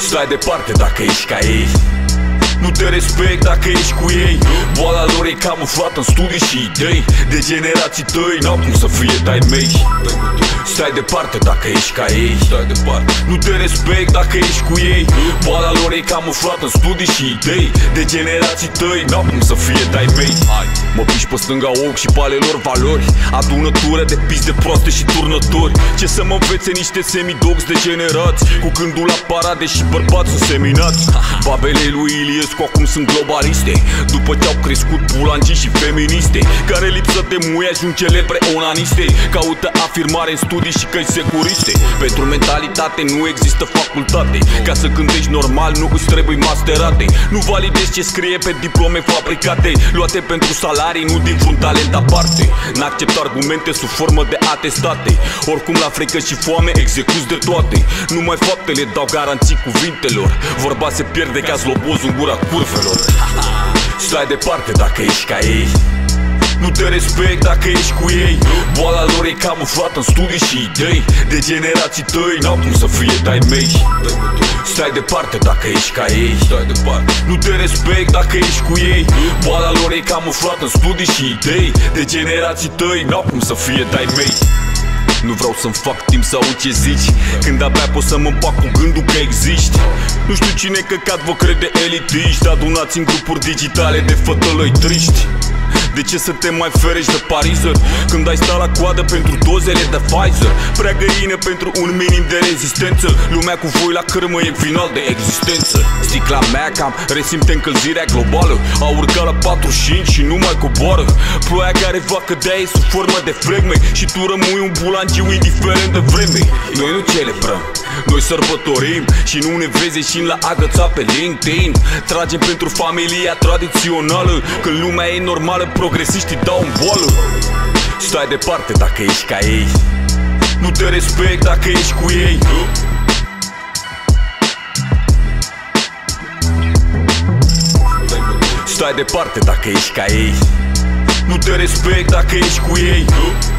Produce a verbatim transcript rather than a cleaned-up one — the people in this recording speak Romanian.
Stai departe dacă ești ca ei. Nu te respect dacă ești cu ei. Boala lor e camuflată în studii și idei de generații tăi, n-au cum să fie de-ai mei. Stai departe dacă ești ca ei. Stai departe. Nu te respect dacă ești cu ei. Boala lor e camuflată în studii și idei de generații tăi, n-au cum să fie de-ai mei. Mă piși pe stânga ochi și pe ale lor valori, adunătură de pizde proaste și turnători. Ce să mă învețe niște semidogs degenerați, cu gândul la parade și bărbați înseminați. Babele lui Iliescu acum sunt globaliste, după ce au crescut bulangii și feministe, care lipsă de muie ajung celebre onaniste. Caută afirmare în studii și căi securiste. Pentru mentalitate nu există facultate, ca să gândești normal nu îți trebuie masterate. Nu validezi ce scrie pe diplome fabricate, luate pentru salarii, nu din vreun talent aparte. N-accept argumente sub formă de atestate, oricum la frică și foame execuți de toate. Numai faptele dau garanții cuvintelor, vorba se pierde ca zloboz în gura curvelor. Stai departe dacă ești ca ei. Nu te respect dacă ești cu ei. Boala lor e camuflată în studii și idei de generații tăi, n-au cum să fie de-ai mei. Stai departe dacă ești ca ei. Stai departe. Nu te respect dacă ești cu ei. Boala lor e camuflată în studii și idei de generații tăi, n-au cum să fie de-ai mei. Nu vreau să-mi fac timp să aud ce zici, când abia pot să mă împac cu gândul că existi. Nu știu cine căcat vă crede elitiști, adunați în grupuri digitale de fătălăi triști. De ce să te mai ferești de parizer când ai stat la coadă pentru dozele de Pfizer? Prea găină pentru un minim de rezistență, lumea cu voi la cârmă e final de existență. Sticla mea cam resimte încălzirea globală, a urcat la patruzeci și cinci și nu mai coboară. Ploaia care va cădea e sub formă de flegme și tu rămâi un bulangiu indiferent de vreme. Noi nu celebrăm, noi sărbătorim și nu ne vezi ieșind la agăța pe LinkedIn. Tragem pentru familia tradițională, când lumea e normală, progresiștii dau în boală. Stai departe dacă ești ca ei. Nu te respect dacă ești cu ei. Stai departe dacă ești ca ei. Nu te respect dacă ești cu ei.